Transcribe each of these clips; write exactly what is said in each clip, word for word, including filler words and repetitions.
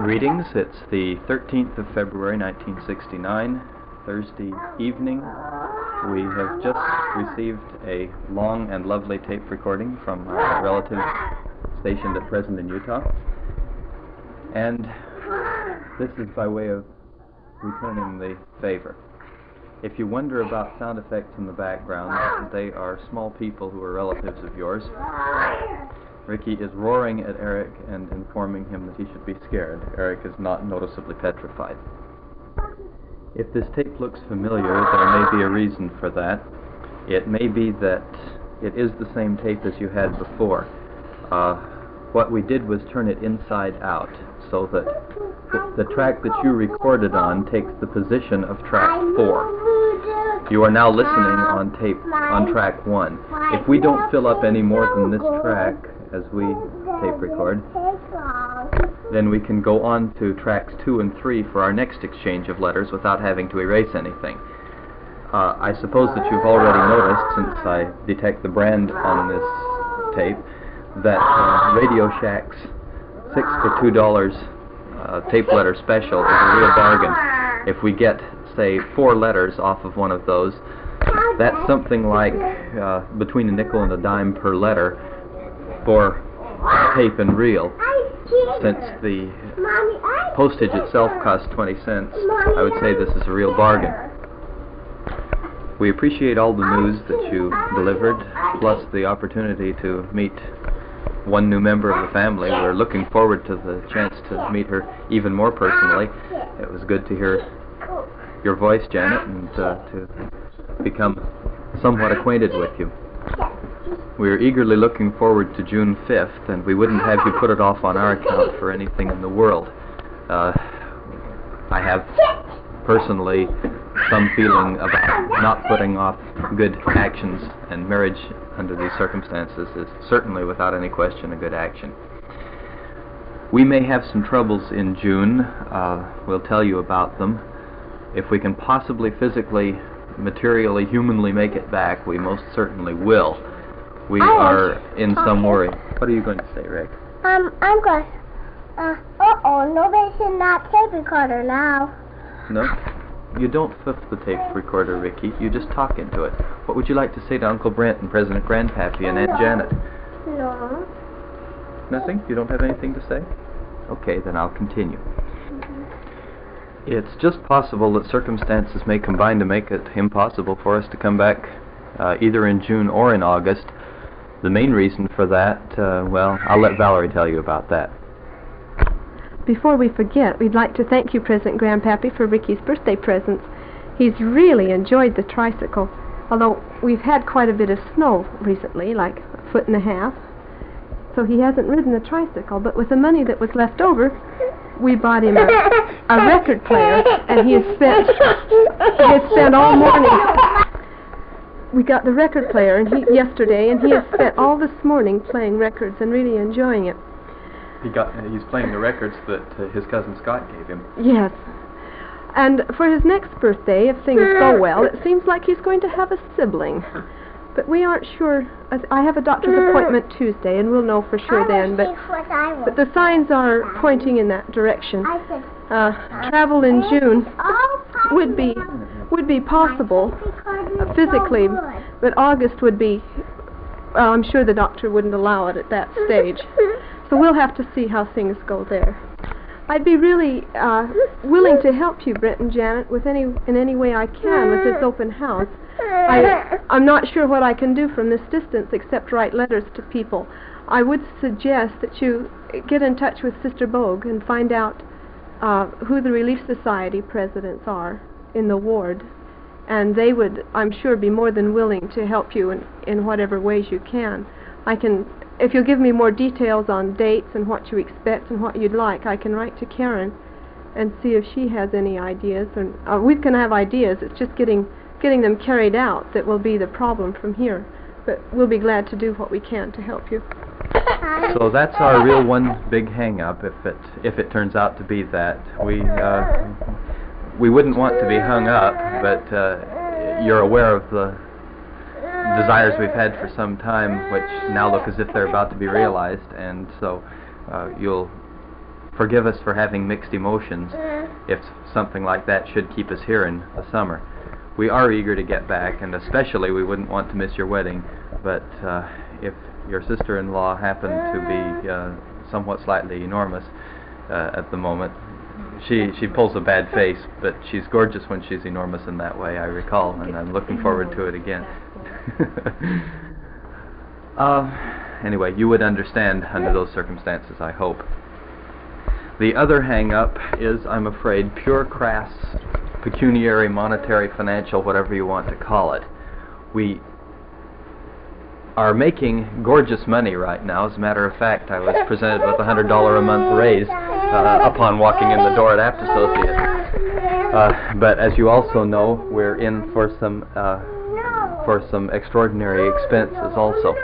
Greetings. It's the thirteenth of February nineteen sixty-nine, Thursday evening. We have just received a long and lovely tape recording from our relative stationed at present in Utah. And this is by way of returning the favor. If you wonder about sound effects in the background, they are small people who are relatives of yours. Ricky is roaring at Eric and informing him that he should be scared. Eric is not noticeably petrified. If this tape looks familiar, there may be a reason for that. It may be that it is the same tape as you had before. Uh, what we did was turn it inside out, so that the, the track that you recorded on takes the position of track four. You are now listening on tape on track one. If we don't fill up any more than this track as we tape record, then we can go on to tracks two and three for our next exchange of letters without having to erase anything. Uh, I suppose that you've already noticed, since I detect the brand on this tape, that uh, Radio Shack's six for two dollars uh, tape letter special is a real bargain. If we get, say, four letters off of one of those, that's something like uh, between a nickel and a dime per letter for tape and reel. Since the postage itself costs twenty cents, I would say this is a real bargain. We appreciate all the news that you delivered, plus the opportunity to meet one new member of the family. We're looking forward to the chance to meet her even more personally. It was good to hear your voice, Janet, and uh, to become somewhat acquainted with you. We're eagerly looking forward to June fifth, and we wouldn't have you put it off on our account for anything in the world. Uh, I have personally some feeling about not putting off good actions, and marriage under these circumstances is certainly without any question a good action. We may have some troubles in June. Uh, we'll tell you about them. If we can possibly physically, materially, humanly make it back, we most certainly will. We are in some worry. What are you going to say, Rick? Um, I'm going to... Uh, uh-oh, nobody's in that tape recorder now. No? You don't flip the tape recorder, Ricky. You just talk into it. What would you like to say to Uncle Brent and President Grandpappy and Aunt Janet? No. Nothing? You don't have anything to say? Okay, then I'll continue. It's just possible that circumstances may combine to make it impossible for us to come back uh, either in June or in August. The main reason for that, uh, well, I'll let Valerie tell you about that. Before we forget, we'd like to thank you, President Grandpappy, for Ricky's birthday presents. He's really enjoyed the tricycle, although we've had quite a bit of snow recently, like a foot and a half. So he hasn't ridden the tricycle, but with the money that was left over, we bought him a, a record player, and he has spent he has spent all morning. We got the record player and he, yesterday, and he has spent all this morning playing records and really enjoying it. He got uh, he's playing the records that uh, his cousin Scott gave him. Yes. And for his next birthday, if things go well, it seems like he's going to have a sibling. But we aren't sure. I have a doctor's appointment Tuesday, and we'll know for sure then. But, but the signs are pointing in that direction. Uh, travel in June would be would be possible uh, physically, but August would be. Well, I'm sure the doctor wouldn't allow it at that stage. So we'll have to see how things go there. I'd be really uh, willing to help you, Brent and Janet, with any in any way I can with this open house. I, I'm not sure what I can do from this distance except write letters to people. I would suggest that you get in touch with Sister Bogue and find out uh, who the Relief Society presidents are in the ward. And they would, I'm sure, be more than willing to help you in, in whatever ways you can. I can, if you'll give me more details on dates and what you expect and what you'd like, I can write to Karen and see if she has any ideas. And uh, we can have ideas. It's just getting getting them carried out that will be the problem from here. But we'll be glad to do what we can to help you. So that's our real one big hang-up, if it if it turns out to be that. We uh, we wouldn't want to be hung up, but uh, you're aware of the desires we've had for some time, which now look as if they're about to be realized, and so uh, you'll forgive us for having mixed emotions if something like that should keep us here in the summer. We are eager to get back, and especially we wouldn't want to miss your wedding, but uh, if your sister-in-law happened to be uh, somewhat slightly enormous uh, at the moment, she she pulls a bad face, but she's gorgeous when she's enormous in that way, I recall, and I'm looking forward to it again. uh, anyway, you would understand under those circumstances, I hope. The other hang-up is, I'm afraid, pure crass pecuniary, monetary, financial, whatever you want to call it. We are making gorgeous money right now. As a matter of fact, I was presented with a one hundred dollars a month raise uh, upon walking in the door at Apt Associates. Uh, but as you also know, we're in for some uh, for some extraordinary expenses also.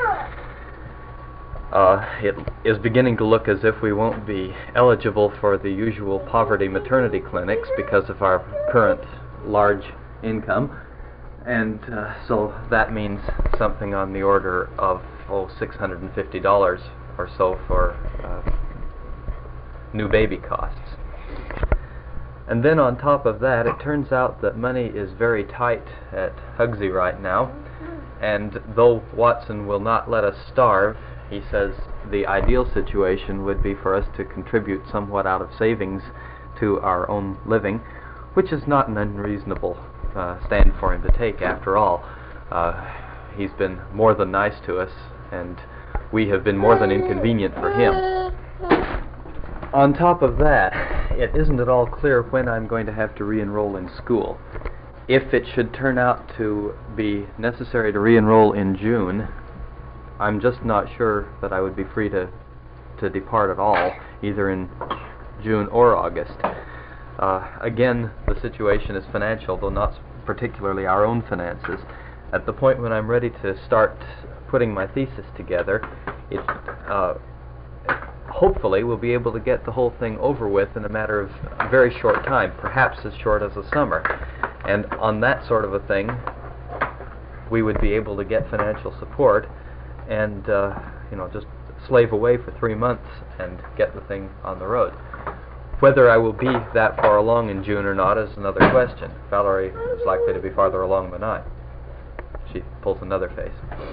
Uh, it is beginning to look as if we won't be eligible for the usual poverty maternity clinics because of our current large income. And uh, so that means something on the order of, oh, six hundred fifty dollars or so for uh, new baby costs. And then on top of that, it turns out that money is very tight at Hugsy right now. And though Watson will not let us starve, he says the ideal situation would be for us to contribute somewhat out of savings to our own living, which is not an unreasonable Uh, stand for him to take. After all, uh, he's been more than nice to us, and we have been more than inconvenient for him. On top of that, it isn't at all clear when I'm going to have to re-enroll in school. If it should turn out to be necessary to re-enroll in June, I'm just not sure that I would be free to, to depart at all, either in June or August. Uh, again, the situation is financial, though not particularly our own finances. At the point when I'm ready to start putting my thesis together, it uh, hopefully we'll be able to get the whole thing over with in a matter of a very short time, perhaps as short as a summer. And on that sort of a thing, we would be able to get financial support and uh, you know, just slave away for three months and get the thing on the road. Whether I will be that far along in June or not is another question. Valerie is likely to be farther along than I. She pulls another face.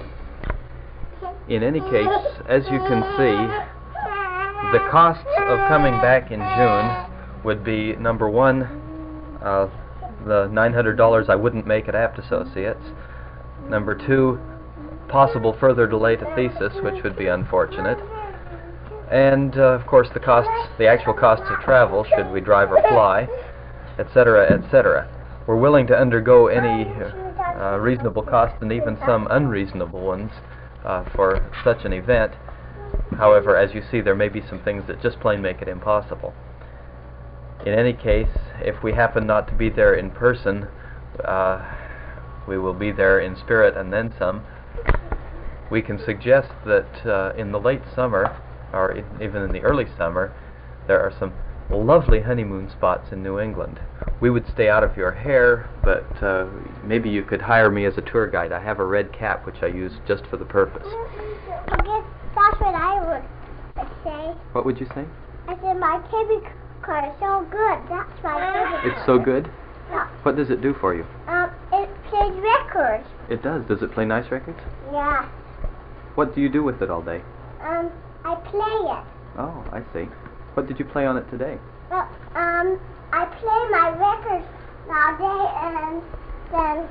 In any case, as you can see, the costs of coming back in June would be, number one, uh, the nine hundred dollars I wouldn't make at Apt Associates. Number two, possible further delay to thesis, which would be unfortunate. And, uh, of course, the costs, the actual costs of travel, should we drive or fly, et cetera, et cetera. We're willing to undergo any uh, reasonable costs and even some unreasonable ones uh, for such an event. However, as you see, there may be some things that just plain make it impossible. In any case, if we happen not to be there in person, uh, we will be there in spirit and then some. We can suggest that uh, in the late summer, or even in the early summer, there are some lovely honeymoon spots in New England. We would stay out of your hair, but uh, maybe you could hire me as a tour guide. I have a red cap which I use just for the purpose. I guess that's what I would say. What would you say? I said my baby car is so good. That's my baby It's so good? Yeah. What does it do for you? Um, it plays records. It does. Does it play nice records? Yeah. What do you do with it all day? Um, I play it. Oh, I see. What did you play on it today? Well, um, I play my records all day, and then,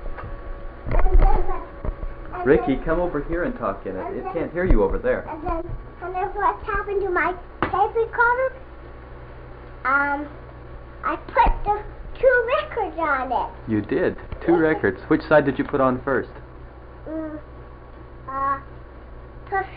and then, and Ricky, then, come over here and talk in it. It can't hear you over there. and then, and then what's happened to my tape recorder? Um, I put the two records on it. You did. Two records. Which side did you put on first? Mm, uh, puff,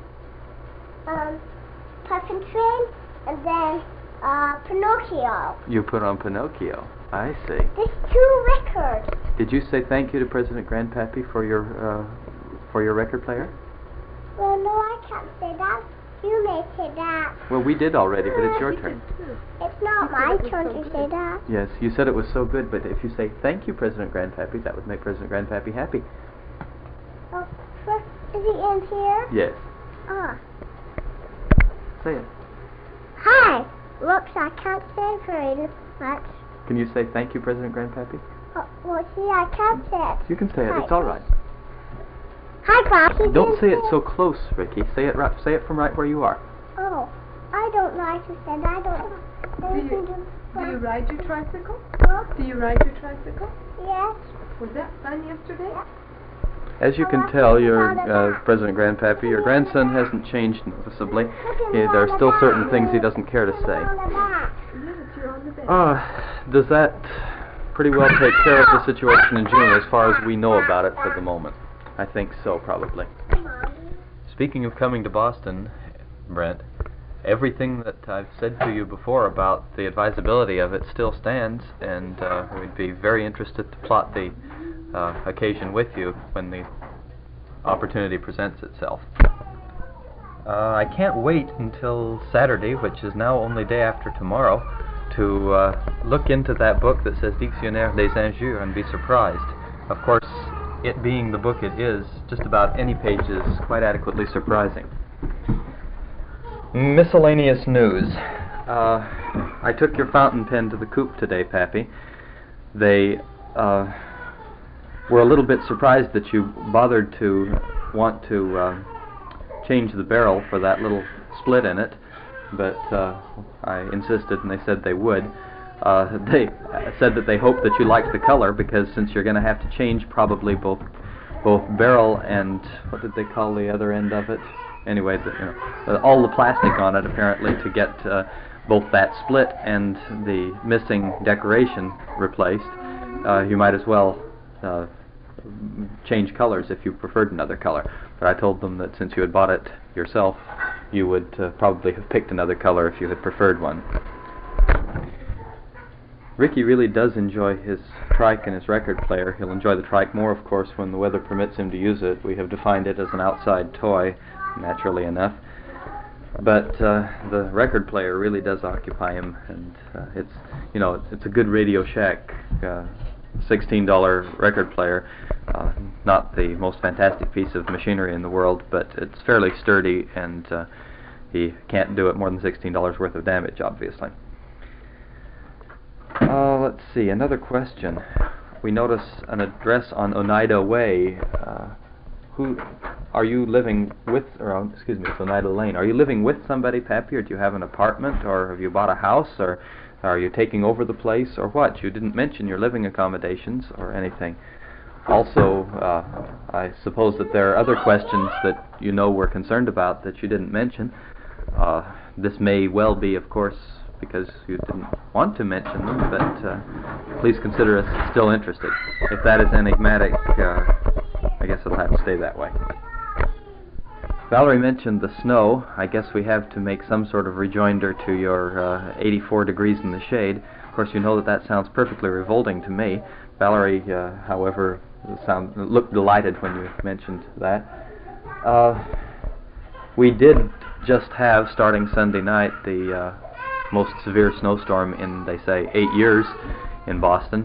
um, Puff and Train, and then, uh, Pinocchio. You put on Pinocchio. I see. There's two records. Did you say thank you to President Grandpappy for your uh, for your record player? Well, no, I can't say that. You may say that. Well, we did already, but it's your turn. It's not my turn to say that. Yes, you said it was so good, but if you say thank you, President Grandpappy, that would make President Grandpappy happy. Oh, first, is he in here? Yes. Ah. Say it. Hi. Looks, I can't say very much. Can you say thank you, President Grandpappy? Oh, well, see, I can't say it. You can say it. It's Hi. all right. Hi, Poppy. Don't say it so close, Ricky. Say it right. Say it from right where you are. Oh, I don't know. I just said I don't know. Do you, do you ride your tricycle? Huh? Do you ride your tricycle? Yes. Was that fun yesterday? As you can tell, your uh, President Grandpappy, your grandson hasn't changed noticeably. He, there are still certain things he doesn't care to say. Yes, you're on the bed. Uh, does that pretty well take care of the situation in June as far as we know about it for the moment? I think so, probably. Speaking of coming to Boston, Brent, everything that I've said to you before about the advisability of it still stands, and uh, we'd be very interested to plot the uh, occasion with you when the opportunity presents itself. Uh, I can't wait until Saturday, which is now only day after tomorrow, to uh, look into that book that says Dictionnaire des Injures and be surprised. Of course, it being the book it is, just about any page is quite adequately surprising. Miscellaneous news. Uh, I took your fountain pen to the coop today, Pappy. They uh, were a little bit surprised that you bothered to want to uh, change the barrel for that little split in it, but uh, I insisted and they said they would. Uh, they said that they hoped that you liked the color, because since you're going to have to change probably both both barrel and, what did they call the other end of it? Anyway, the, you know, uh, all the plastic on it apparently to get uh, both that split and the missing decoration replaced, uh, you might as well uh, change colors if you preferred another color. But I told them that since you had bought it yourself, you would uh, probably have picked another color if you had preferred one. Ricky really does enjoy his trike and his record player. He'll enjoy the trike more, of course, when the weather permits him to use it. We have defined it as an outside toy, naturally enough. But uh, the record player really does occupy him, and uh, it's, you know, it's a good Radio Shack uh, sixteen dollar record player. Uh, not the most fantastic piece of machinery in the world, but it's fairly sturdy, and uh, he can't do it more than sixteen dollars worth of damage, obviously. Uh, let's see, another question. We notice an address on Oneida Way. Uh, who are you living with, or um, excuse me, it's Oneida Lane. Are you living with somebody, Pappy, or do you have an apartment, or have you bought a house, or are you taking over the place, or what? You didn't mention your living accommodations or anything. Also, uh, I suppose that there are other questions that you know we're concerned about that you didn't mention. Uh, this may well be, of course, because you didn't want to mention them, but uh, please consider us still interested. If that is enigmatic, uh, I guess it'll have to stay that way. Valerie mentioned the snow. I guess we have to make some sort of rejoinder to your uh, eighty-four degrees in the shade. Of course, you know that that sounds perfectly revolting to me. Valerie, uh, however, sound, looked delighted when you mentioned that. Uh, we did just have, starting Sunday night, the uh, most severe snowstorm in, they say, eight years in Boston.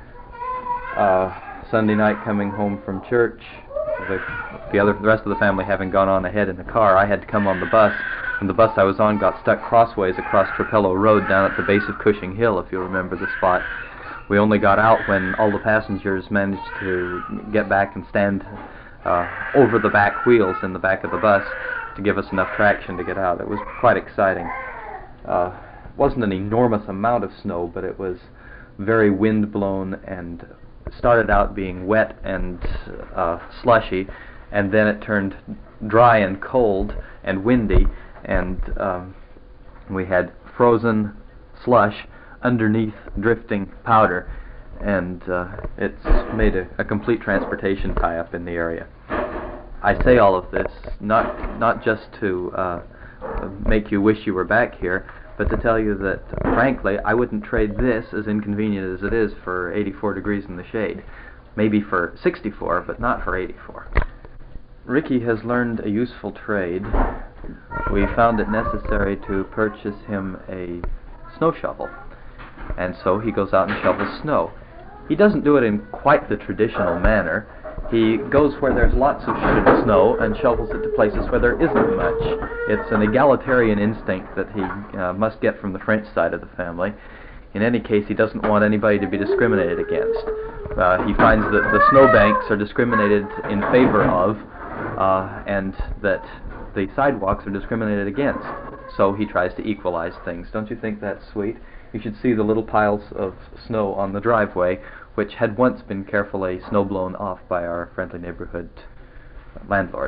Uh, Sunday night, coming home from church, the, the other, the rest of the family having gone on ahead in the car, I had to come on the bus, and the bus I was on got stuck crossways across Trapello Road down at the base of Cushing Hill, if you remember the spot. We only got out when all the passengers managed to get back and stand uh, over the back wheels in the back of the bus to give us enough traction to get out. It was quite exciting. Uh, wasn't an enormous amount of snow, but it was very wind-blown and started out being wet and uh, slushy, and then it turned dry and cold and windy, and um, we had frozen slush underneath drifting powder, and uh, it's made a, a complete transportation tie-up in the area. I say all of this not not just to uh, make you wish you were back here, but to tell you that, frankly, I wouldn't trade this, as inconvenient as it is, for eighty-four degrees in the shade. Maybe for sixty-four, but not for eighty-four. Ricky has learned a useful trade. We found it necessary to purchase him a snow shovel, and so he goes out and shovels snow. He doesn't do it in quite the traditional manner. He goes where there's lots of snow and shovels it to places where there isn't much. It's an egalitarian instinct that he uh, must get from the French side of the family. In any case, he doesn't want anybody to be discriminated against. Uh, he finds that the snowbanks are discriminated in favor of, uh, and that the sidewalks are discriminated against. So he tries to equalize things. Don't you think that's sweet? You should see the little piles of snow on the driveway, which had once been carefully snow-blown off by our friendly neighborhood landlord.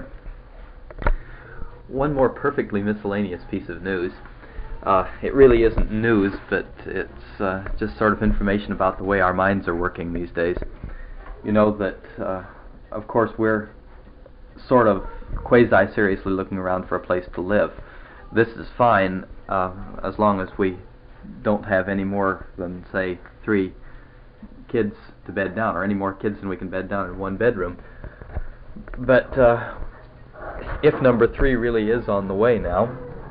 One more perfectly miscellaneous piece of news. Uh, it really isn't news, but it's uh, just sort of information about the way our minds are working these days. You know that, uh, of course, we're sort of quasi-seriously looking around for a place to live. This is fine uh, as long as we don't have any more than, say, three kids to bed down, or any more kids than we can bed down in one bedroom. But uh, if number three really is on the way now,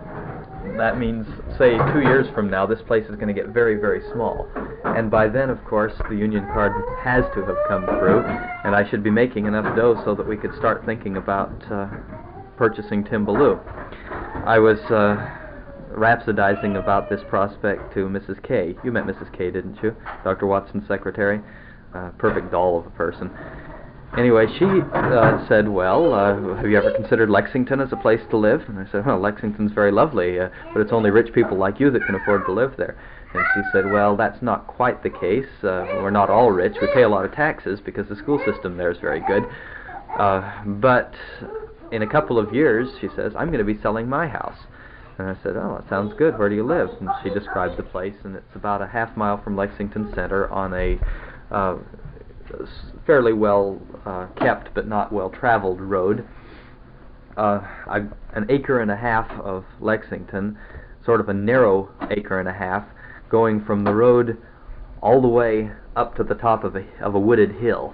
that means, say, two years from now, this place is going to get very, very small. And by then, of course, the union card has to have come through, and I should be making enough dough so that we could start thinking about uh, purchasing Timbaloo. I was uh, rhapsodizing about this prospect to Missus K. You met Missus K, didn't you? Doctor Watson's secretary. Uh, perfect doll of a person. Anyway, she uh, said, well, uh, have you ever considered Lexington as a place to live? And I said, well, Lexington's very lovely, uh, but it's only rich people like you that can afford to live there. And she said, well, that's not quite the case. Uh, we're not all rich. We pay a lot of taxes because the school system there is very good. Uh, but in a couple of years, she says, I'm going to be selling my house. And I said, oh, that sounds good. Where do you live? And she described the place, and it's about a half mile from Lexington Center on a uh, fairly well uh, kept but not well traveled road. Uh, I, an acre and a half of Lexington, sort of a narrow acre and a half, going from the road all the way up to the top of a, of a wooded hill.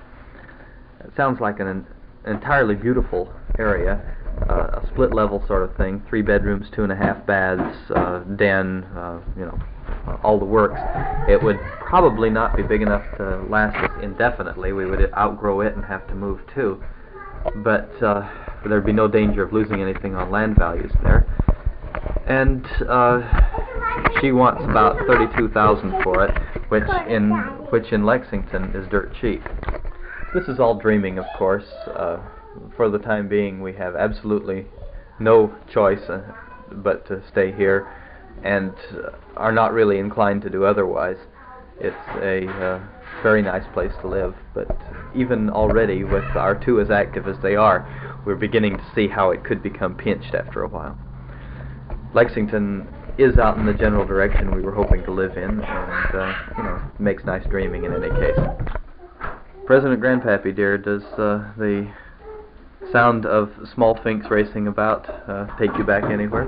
It sounds like an, an entirely beautiful area, uh, a split level sort of thing, three bedrooms, two and a half baths, uh, den, uh, you know, uh, all the works. It would probably not be big enough to last us indefinitely. We would outgrow it and have to move too. But uh, there'd be no danger of losing anything on land values there. And uh, she wants about thirty-two thousand dollars for it, which in which in Lexington is dirt cheap. This is all dreaming, of course. Uh, for the time being, we have absolutely no choice uh, but to stay here, and uh, are not really inclined to do otherwise. It's a uh, very nice place to live, but even already, with our two as active as they are, we're beginning to see how it could become pinched after a while. Lexington is out in the general direction we were hoping to live in, and uh, you know, makes nice dreaming in any case. President Grandpappy, dear, does uh, the sound of small finks racing about uh, take you back anywhere?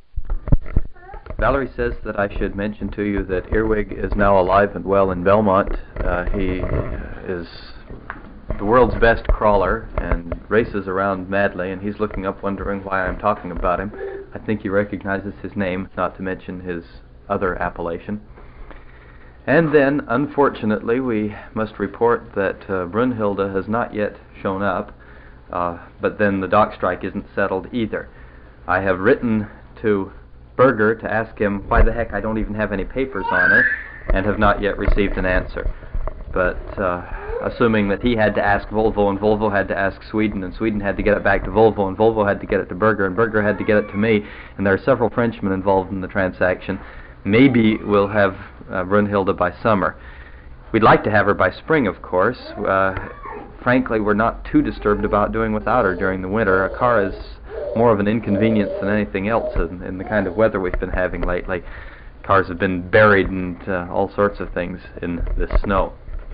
Valerie says that I should mention to you that Earwig is now alive and well in Belmont. Uh, he is the world's best crawler and races around madly, and he's looking up wondering why I'm talking about him. I think he recognizes his name, not to mention his other appellation. And then, unfortunately, we must report that uh, Brunhilde has not yet shown up, uh, but then the dock strike isn't settled either. I have written to Berger to ask him why the heck I don't even have any papers on it, and have not yet received an answer. But uh, assuming that he had to ask Volvo, and Volvo had to ask Sweden, and Sweden had to get it back to Volvo, and Volvo had to get it to Berger, and Berger had to get it to me, and there are several Frenchmen involved in the transaction, maybe we'll have uh, Brunhilde by summer. We'd like to have her by spring, of course. Uh, frankly, we're not too disturbed about doing without her during the winter. A car is more of an inconvenience than anything else in, in the kind of weather we've been having lately. Cars have been buried and uh, all sorts of things in this snow.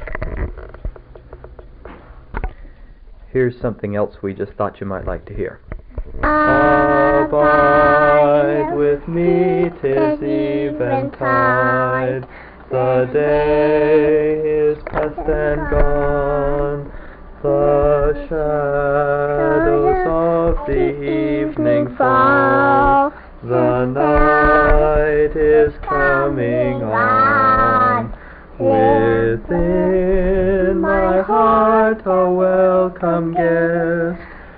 Here's something else we just thought you might like to hear. Abide with me, 'tis eventide. The day is past and gone. The shadows of the evening fall. The night is coming on. Within my heart a welcome guest.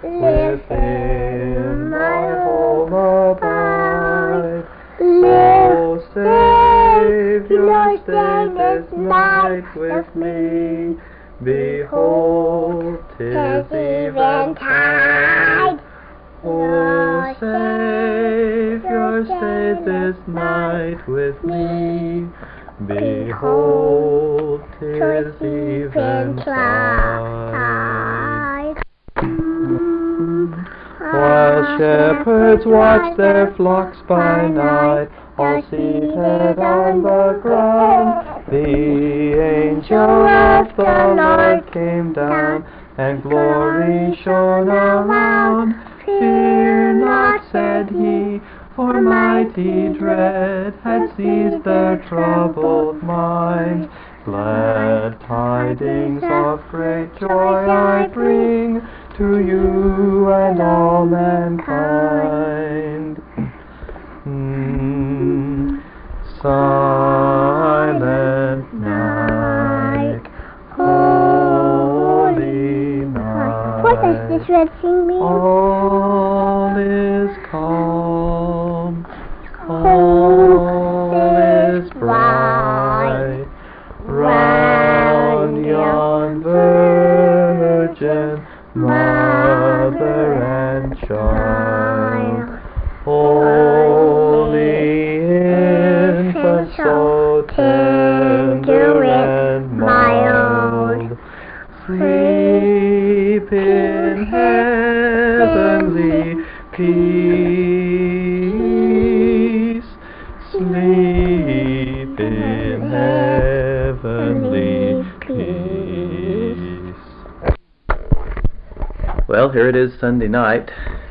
Within my home abide. Oh, Savior, stay this night with me. Behold, 'tis eventide. Oh, Savior, stay this night with me. Behold, 'tis eventide. While shepherds watch their flocks by night, all seated on the ground, the angel of the Lord came down, and glory shone around. Fear not, said he, for mighty dread had seized their troubled minds. Glad tidings of great joy I bring to you and all mankind. Mm, silent night, holy night. What does this red thing mean? All is calm, all is bright, round yon virgin mother and child. Holy infant, so tender and mild, sleep in heavenly peace, sleep in heavenly peace. Well, here it is Sunday night,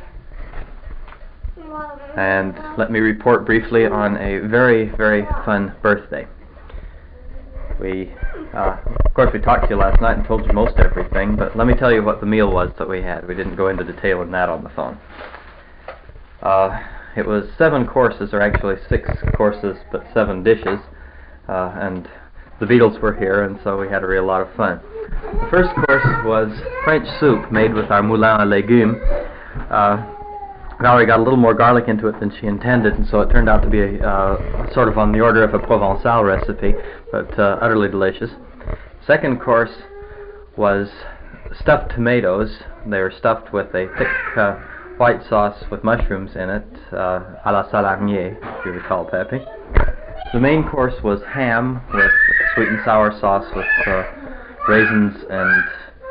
and let me report briefly on a very, very fun birthday. We, uh, of course we talked to you last night and told you most everything, but let me tell you what the meal was that we had. We didn't go into detail on that on the phone. Uh, it was seven courses, or actually six courses, but seven dishes, uh, and the Beatles were here, and so we had a real lot of fun. The first course was French soup made with our moulin à légumes. Uh, Valerie got a little more garlic into it than she intended, and so it turned out to be a, uh, sort of on the order of a Provençal recipe, but uh, utterly delicious. Second course was stuffed tomatoes. They were stuffed with a thick uh, white sauce with mushrooms in it, uh, à la Salarnier, if you recall, Pepe. The main course was ham with sweet and sour sauce with uh, raisins and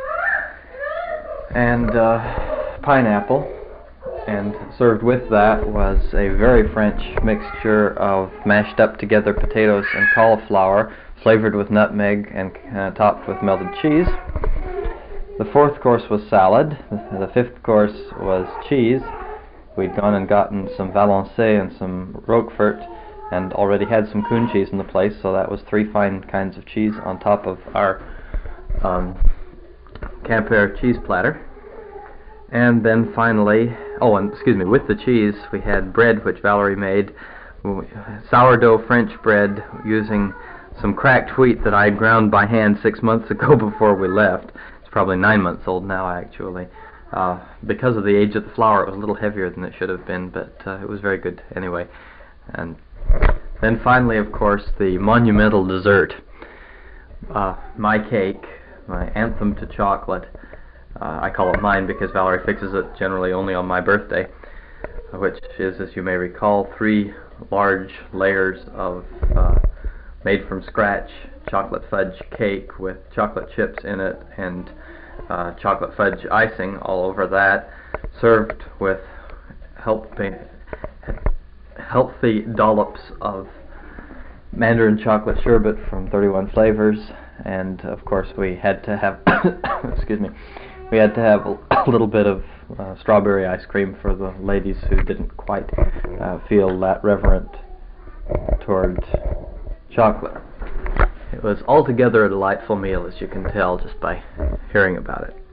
and uh, pineapple. And served with that was a very French mixture of mashed up together potatoes and cauliflower, flavored with nutmeg and uh, topped with melted cheese. The fourth course was salad. The fifth course was cheese. We'd gone and gotten some Valençay and some Roquefort, and already had some coon cheese in the place, so that was three fine kinds of cheese on top of our um, Quimper cheese platter. And then finally, oh, and excuse me, with the cheese we had bread which Valerie made, sourdough French bread using some cracked wheat that I had ground by hand six months ago before we left. It's probably nine months old now, actually. Uh, because of the age of the flour, it was a little heavier than it should have been, but uh, it was very good anyway. And then finally, of course, the monumental dessert, uh, my cake, my anthem to chocolate. Uh, I call it mine because Valerie fixes it generally only on my birthday, which is, as you may recall, three large layers of uh, made from scratch chocolate fudge cake with chocolate chips in it and uh, chocolate fudge icing all over that, served with healthy, healthy dollops of Mandarin chocolate sherbet from thirty-one flavors, and of course we had to have excuse me we had to have a little bit of uh, strawberry ice cream for the ladies who didn't quite uh, feel that reverent toward chocolate. It was altogether a delightful meal, as you can tell just by hearing about it.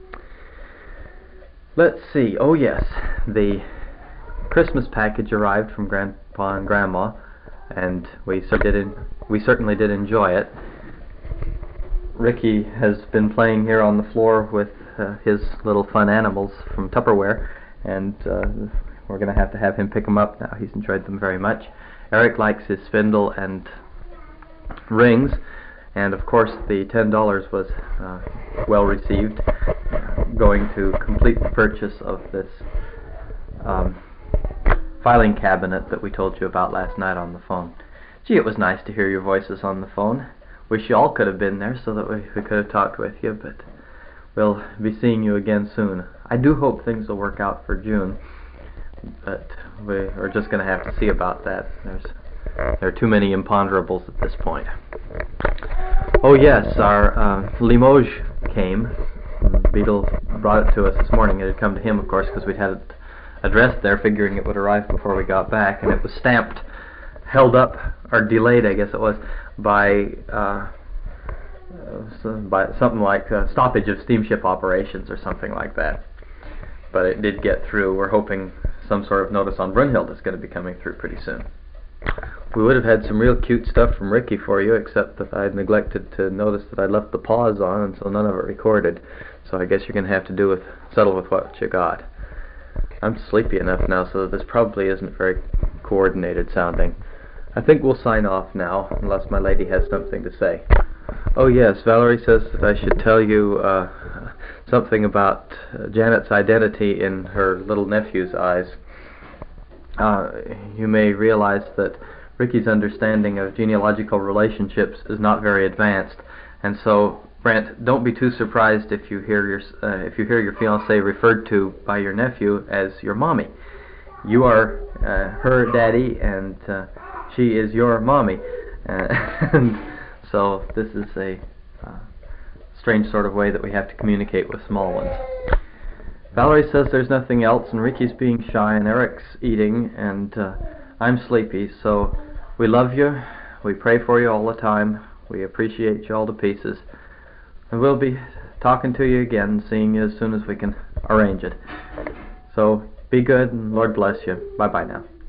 Let's see, oh yes, the Christmas package arrived from Grandpa and Grandma, and we, cer did en we certainly did enjoy it. Ricky has been playing here on the floor with uh, his little fun animals from Tupperware, and uh, we're going to have to have him pick them up now. He's enjoyed them very much. Eric likes his spindle and rings, and of course the ten dollars was uh, well received, uh, going to complete the purchase of this um, filing cabinet that we told you about last night on the phone. Gee, it was nice to hear your voices on the phone. Wish you all could have been there so that we, we could have talked with you, but we'll be seeing you again soon. I do hope things will work out for June, but we are just going to have to see about that. There's there are too many imponderables at this point. Oh yes, our uh, Limoges came. Beetle brought it to us this morning. It had come to him, of course, because we'd had it addressed there, figuring it would arrive before we got back, and it was stamped, held up, or delayed, I guess it was, by uh, uh, by something like uh, stoppage of steamship operations or something like that. But it did get through. We're hoping some sort of notice on Brunhild is going to be coming through pretty soon. We would have had some real cute stuff from Ricky for you, except that I had neglected to notice that I left the pause on, and so none of it recorded. So I guess you're going to have to do with settle with what you got. I'm sleepy enough now, so that this probably isn't very coordinated sounding. I think we'll sign off now, unless my lady has something to say. Oh yes, Valerie says that I should tell you uh, something about uh, Janet's identity in her little nephew's eyes. Uh, you may realize that Ricky's understanding of genealogical relationships is not very advanced, and so Brent, don't be too surprised if you hear your uh, if you hear your fiancée referred to by your nephew as your mommy. You are uh, her daddy, and uh, she is your mommy, uh, and so this is a uh, strange sort of way that we have to communicate with small ones. Valerie says there's nothing else, and Ricky's being shy, and Eric's eating, and uh, I'm sleepy, so we love you, we pray for you all the time, we appreciate you all to pieces, and we'll be talking to you again, seeing you as soon as we can arrange it. So be good, and Lord bless you. Bye-bye now.